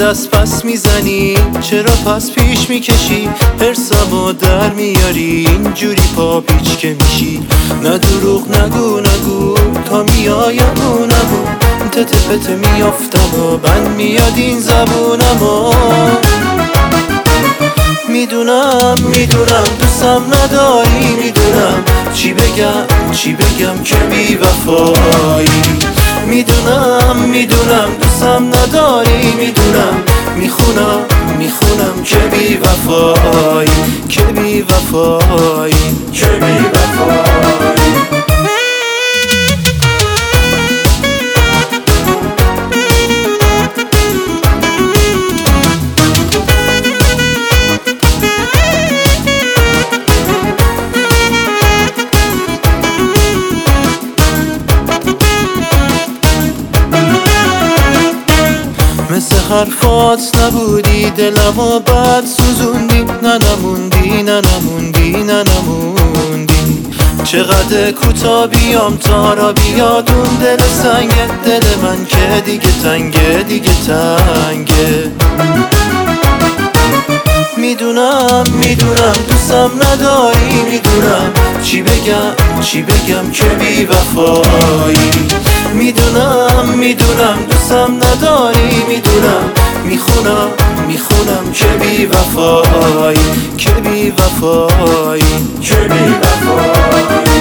دست پس میزنی؟ چرا پس پیش میکشی؟ حرصمو در میاری، اینجوری پا پیچ که میشی. نه دروغ نگو تا میایم اونمو تته پته میافتم و بند میاد این زبونمو. میدونم دوستم نداری، میدونم چی بگم که بی وفایی. میدونم دوستم نداری، میدونم میخونم که بی وفایی، که بی وفایی، که بی وفایی. مثل حرفات نبودی، دلمو بد سوزوندی. ننموندی چقدر کوتا بیام تا را بیاد اون دل سنگه. دل من که دیگه تنگه. میدونم دوستم نداری، میدونم چی بگم که بی وفایی. میدونم دوستم نداری، میدونم میخونم که بی وفایی، که بی وفایی، که بی وفایی.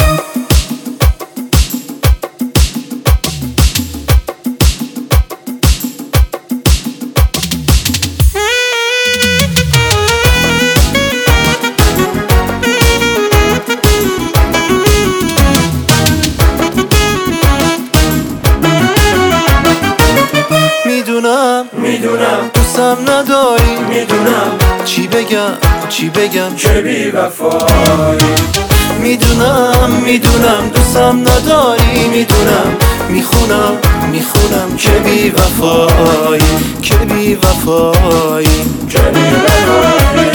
میدونم دوستم نداری، میدونم چی بگم که بی وفایی. میدونم دوستم نداری، میدونم میخونم که بی وفایی، که بی وفایی، که بی وفایی.